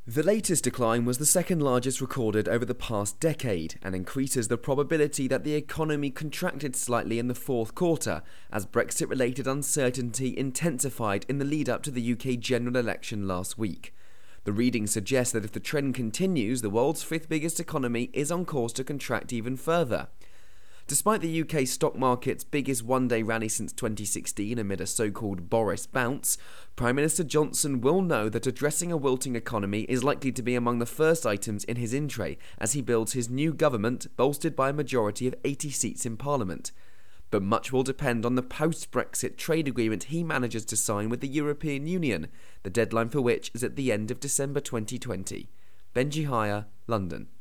The latest decline was the second largest recorded over the past decade and increases the probability that the economy contracted slightly in the fourth quarter as Brexit-related uncertainty intensified in the lead-up to the UK general election last week. The reading suggests that if the trend continues, the world's fifth biggest economy is on course to contract even further. Despite the UK stock market's biggest one-day rally since 2016 amid a so-called Boris bounce, Prime Minister Johnson will know that addressing a wilting economy is likely to be among the first items in his in-tray as he builds his new government bolstered by a majority of 80 seats in Parliament. But much will depend on the post-Brexit trade agreement he manages to sign with the European Union, the deadline for which is at the end of December 2020. Benji Hire, London.